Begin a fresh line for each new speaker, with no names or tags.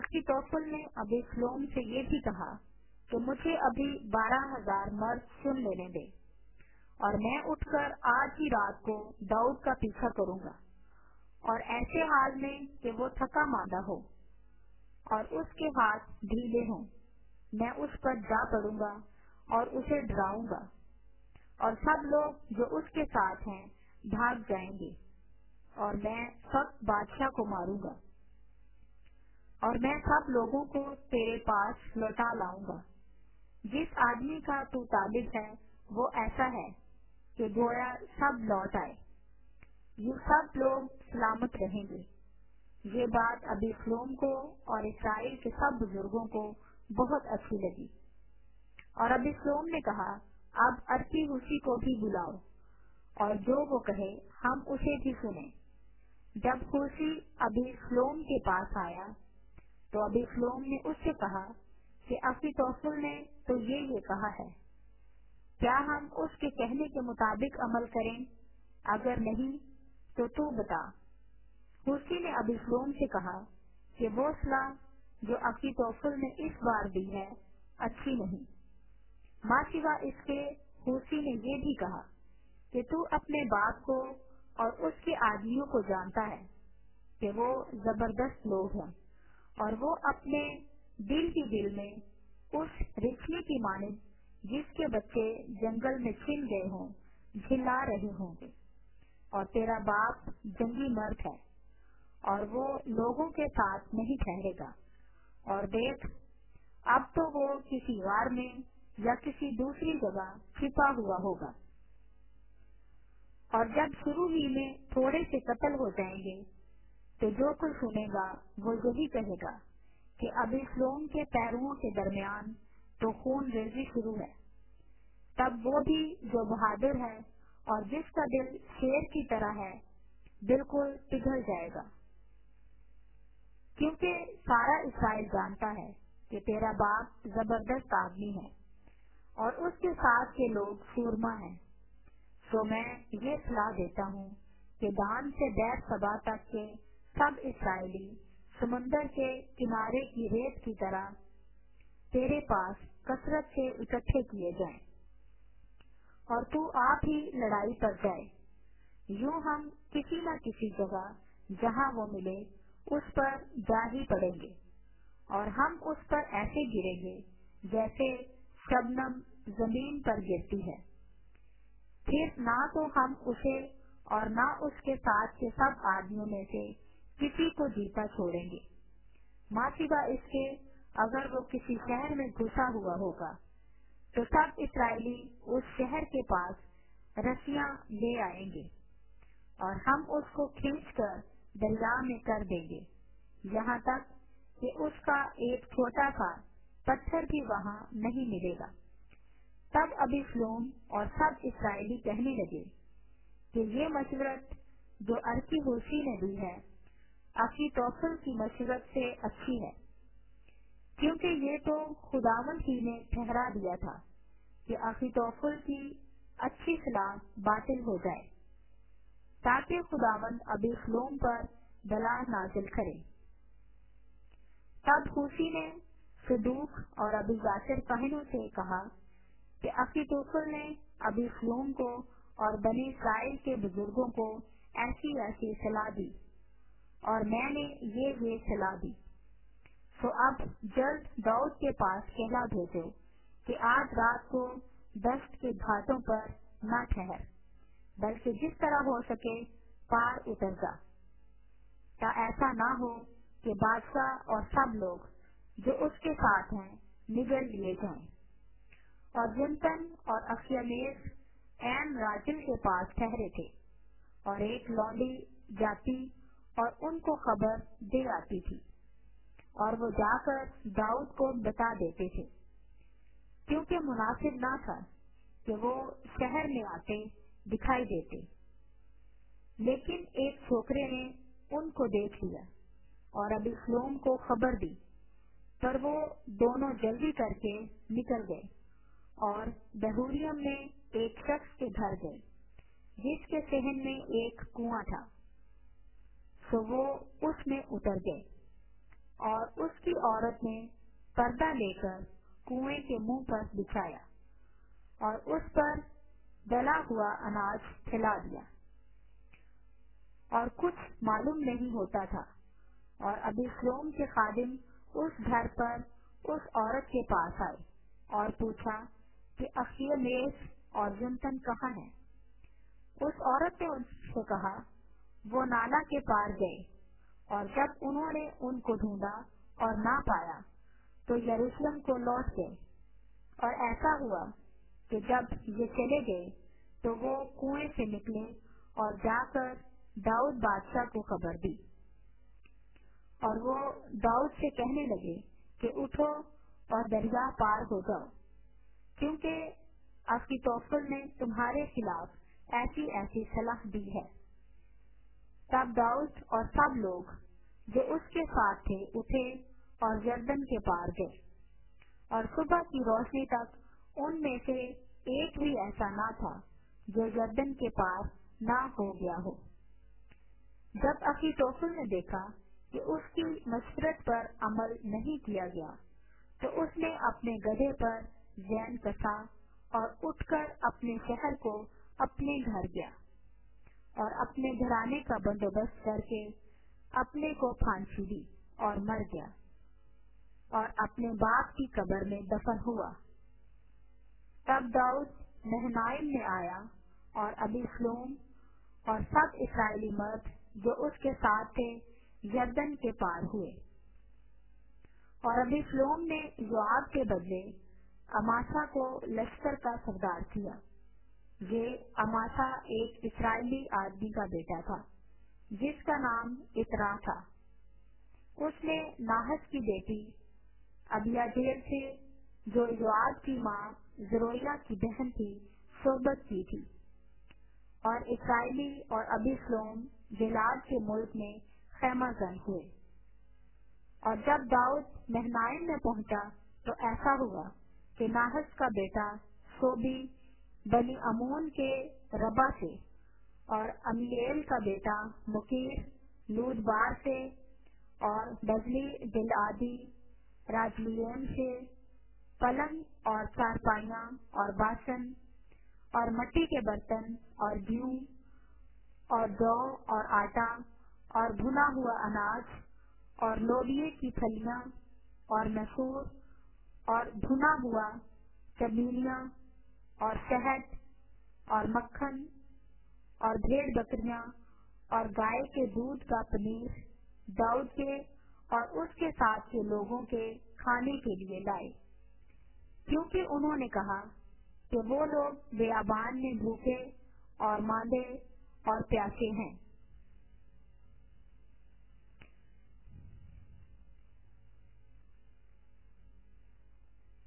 अखीतोफेल ने अबीसलोम से ये भी कहा कि मुझे अभी 12,000 मर्द चुन लेने दे और मैं उठकर आज ही रात को दाऊद का पीछा करूंगा, और ऐसे हाल में कि वो थका मांदा हो और उसके हाथ ढीले हों, मैं उस पर जा पड़ूंगा और उसे डराऊंगा, और सब लोग जो उसके साथ हैं भाग जाएंगे, और मैं सख्त बादशाह को मारूंगा, और मैं सब लोगों को तेरे पास लौटा लाऊंगा। जिस आदमी का तू तालिब है वो ऐसा है कि गोया सब लौट आए, ये सब लोग सलामत रहेंगे। ये बात अबीसलोम को और इस्राएल के सब बुजुर्गों को बहुत अच्छी लगी, और अबीसलोम ने कहा, अब अर्की-हूशी को भी बुलाओ और जो वो कहे हम उसे भी सुने। जब हूशी अबीसलोम के पास आया तो अबीसलोम ने उससे कहा कि अखीतोफेल ने तो ये कहा है, क्या हम उसके कहने के मुताबिक अमल करें? अगर नहीं तो तू बता। हूशी ने अबीसलोम से कहा कि वो सलाह जो अखीतोफेल ने इस बार दी है अच्छी नहीं। मासिवा इसके हूशी ने ये भी कहा कि तू अपने बाप को और उसके आदमियों को जानता है कि वो जबरदस्त लोग हैं, और वो अपने दिल में उस रिछनी की मानिंद जिसके बच्चे जंगल में छिन गए हों झिल्ला रहे होंगे, और तेरा बाप जंगी मर्द है और वो लोगों के साथ नहीं ठहरेगा, और देख अब तो वो किसी गार में या किसी दूसरी जगह छिपा हुआ होगा, और जब शुरू ही में थोड़े से कत्ल हो जाएंगे तो जो कोई सुनेगा वो यही कहेगा कि अबीसलोम के पैरों के दरमियान तो खून रेजी शुरू है। तब वो भी जो बहादुर है और जिसका दिल शेर की तरह है बिल्कुल पिघल जाएगा, क्योंकि सारा इस्राएल जानता है कि तेरा बाप जबरदस्त आदमी है और उसके साथ के लोग सूरमा हैं। तो मैं ये सलाह देता हूँ कि दान से बैर सबा तक के सब इस्राएली समुन्दर के किनारे की रेत की तरह तेरे पास कसरत से इकट्ठे किए जाएं, और तू आप ही लड़ाई पर जाए। यूं हम किसी न किसी जगह जहाँ वो मिले उस पर जा ही पड़ेंगे, और हम उस पर ऐसे गिरेंगे जैसे शबनम जमीन पर गिरती है। फिर ना तो हम उसे और ना उसके साथ के सब आदमियों में से किसी को जीता छोड़ेंगे। मासिवा इसके अगर वो किसी शहर में घुसा हुआ होगा तो सब इस्राएली उस शहर के पास रस्सियां ले आएंगे और हम उसको खींचकर दरिया में कर देंगे, यहाँ तक कि उसका एक छोटा सा पत्थर भी वहाँ नहीं मिलेगा। तब अबीसलोम और सब इस्राएली कहने लगे कि ये मशवरत जो अर्की-हूशी ने दी है अखीतोफेल की मशवरत से अच्छी है, क्योंकि ये तो खुदावंद ही ने ठहरा दिया था कि अखीतोफेल की अच्छी सलाह बातिल हो जाए, ताकि खुदावंद अबीसलोम पर बला नाजिल करे। तब हूशी ने सदूक और अबीआजर कहनों से कहा कि अखीतोफेल ने अबीसलोम को और बनी इस्राएल के बुजुर्गों को ऐसी ऐसी सलाह दी, और मैंने ये सलाह दी। तो अब जल्द दाऊद के पास कहला भेजो कि आज रात को दश्त के घाटों पर न ठहर, बल्कि जिस तरह हो सके पार उतर जा, ता ऐसा ना हो कि बादशाह और सब लोग जो उसके साथ हैं निगल लिए जाएं। और युनतन और अखियमेस ऐन राजिल के पास ठहरे थे, और एक लौंडी जाती और उनको खबर दे आती थी, और वो जाकर दाऊद को बता देते थे, क्योंकि मुनासिब ना था कि वो शहर में आते दिखाई देते। लेकिन एक छोकरे ने उनको देख लिया और अबीसलोम को खबर दी, पर वो दोनों जल्दी करके निकल गए और बहूरियम में एक शख्स के घर गए जिसके सहन में एक कुआं था, तो वो उसमें उतर गए। और उसकी औरत ने पर्दा लेकर कुएं के मुंह पर बिछाया और उस पर डला हुआ अनाज फैला दिया, और कुछ मालूम नहीं होता था। और अबीशलोम के खादिम उस घर पर उस औरत के पास आए और पूछा कि अखीमेस और युनतन कहाँ हैं? उस औरत ने उनसे कहा, वो नाला के पार गए। और जब उन्होंने उनको ढूंढा और ना पाया तो यरूशलेम को लौट गए। और ऐसा हुआ कि जब ये चले गए तो वो कुएं से निकले और जाकर दाऊद बादशाह को खबर दी। और वो दाऊद से कहने लगे कि उठो और दरिया पार हो जाओ, क्योंकि अखीतोफेल ने तुम्हारे खिलाफ ऐसी ऐसी सलाह दी है। तब दाऊद और सब लोग जो उसके साथ थे उठे और यरदन के पार गए, और सुबह की रोशनी तक उनमें से एक भी ऐसा ना था जो यरदन के पार ना हो गया हो। जब अखीतोफेल ने देखा कि उसकी मशवरत पर अमल नहीं किया गया, तो उसने अपने गधे पर जैन कसा और उठकर अपने शहर को अपने घर गया और अपने घराने का बंदोबस्त करके अपने को फांसी दी और मर गया और अपने बाप की कब्र में दफन हुआ। तब दाऊद महनाइम में आया और अबीशलोम और सब इस्राएली मर्द जो उसके साथ थे यरदन के पार हुए। और अबीशलोम ने योआब के बदले अमासा को लश्कर का सरदार किया। ये अमासा एक इस्राएली आदमी का बेटा था जिसका नाम इत्रा था। उसने नाहस की बेटी अबियाजेर से, जो योआब की माँ जरोया की बहन थी, सोबत की थी। और इस्राएली और अबीशलोम गिलाद के मुल्क में खैमाजन हुए। और जब दाऊद महनाइम में पहुंचा तो ऐसा हुआ कि नाहस का बेटा सोबी बनी अमोन के रबा से, और अमीएल का बेटा मुकीर लूदबार से, और बजली गिलादी राजलियम से पलंग और चारपाइयां और बासन और मिट्टी के बर्तन और गेहूं और जौ और आटा और भुना हुआ अनाज और लोबिये की फलियां और मसूर और भुना हुआ चमेलियां और शहद और मक्खन और भेड़ बकरियां और गाय के दूध का पनीर दाऊद के और उसके साथ के लोगों के खाने के लिए लाए, क्योंकि उन्होंने कहा कि वो लोग बेयाबान में भूखे और मांदे और प्यासे हैं।